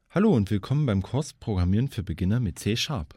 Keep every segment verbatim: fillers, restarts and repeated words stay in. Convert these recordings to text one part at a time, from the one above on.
Hallo und willkommen beim Kurs Programmieren für Beginner mit C Sharp.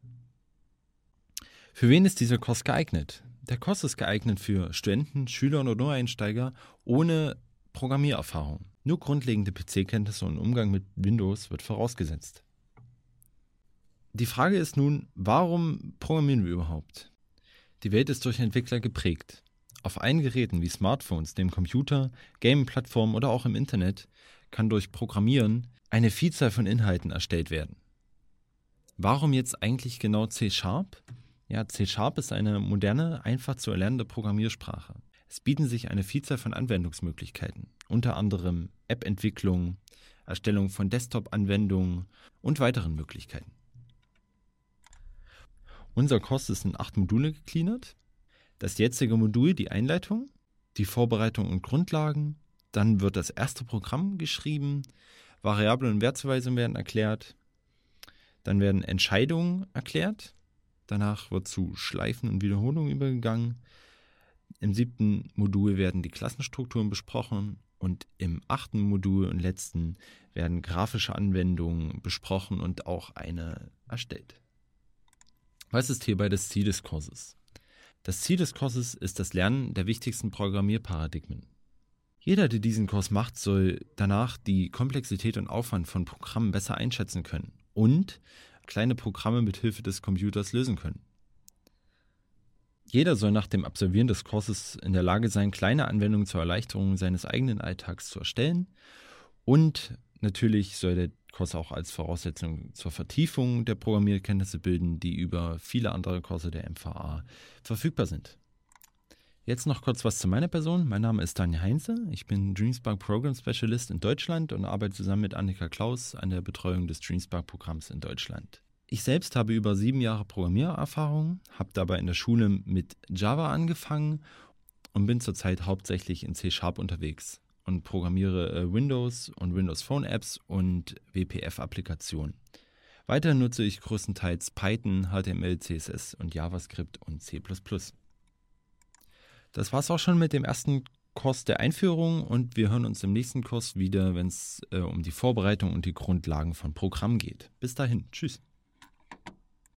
Für wen ist dieser Kurs geeignet? Der Kurs ist geeignet für Studenten, Schüler oder Neueinsteiger ohne Programmiererfahrung. Nur grundlegende P C-Kenntnisse und Umgang mit Windows wird vorausgesetzt. Die Frage ist nun, warum programmieren wir überhaupt? Die Welt ist durch Entwickler geprägt. Auf allen Geräten wie Smartphones, dem Computer, Gaming-Plattformen oder auch im Internet kann durch Programmieren eine Vielzahl von Inhalten erstellt werden. Warum jetzt eigentlich genau C Sharp? Ja, C Sharp ist eine moderne, einfach zu erlernende Programmiersprache. Es bieten sich eine Vielzahl von Anwendungsmöglichkeiten, unter anderem App-Entwicklung, Erstellung von Desktop-Anwendungen und weiteren Möglichkeiten. Unser Kurs ist in acht Module gegliedert. Das jetzige Modul die Einleitung, die Vorbereitung und Grundlagen, dann wird das erste Programm geschrieben, Variablen und Wertzuweisungen werden erklärt, dann werden Entscheidungen erklärt, danach wird zu Schleifen und Wiederholungen übergegangen, im siebten Modul werden die Klassenstrukturen besprochen und im achten Modul und letzten werden grafische Anwendungen besprochen und auch eine erstellt. Was ist hierbei das Ziel des Kurses? Das Ziel des Kurses ist das Lernen der wichtigsten Programmierparadigmen. Jeder, der diesen Kurs macht, soll danach die Komplexität und Aufwand von Programmen besser einschätzen können und kleine Programme mit Hilfe des Computers lösen können. Jeder soll nach dem Absolvieren des Kurses in der Lage sein, kleine Anwendungen zur Erleichterung seines eigenen Alltags zu erstellen, und natürlich soll der Kurs auch als Voraussetzung zur Vertiefung der Programmierkenntnisse bilden, die über viele andere Kurse der M V A verfügbar sind. Jetzt noch kurz was zu meiner Person. Mein Name ist Daniel Heinze. Ich bin DreamSpark Program Specialist in Deutschland und arbeite zusammen mit Annika Klaus an der Betreuung des DreamSpark-Programms in Deutschland. Ich selbst habe über sieben Jahre Programmiererfahrung, habe dabei in der Schule mit Java angefangen und bin zurzeit hauptsächlich in C Sharp unterwegs und programmiere Windows und Windows Phone Apps und W P F-Applikationen. Weiterhin nutze ich größtenteils Python, H T M L, C S S und JavaScript und C plus plus. Das war's auch schon mit dem ersten Kurs der Einführung und wir hören uns im nächsten Kurs wieder, wenn es äh, um die Vorbereitung und die Grundlagen von Programmen geht. Bis dahin, tschüss.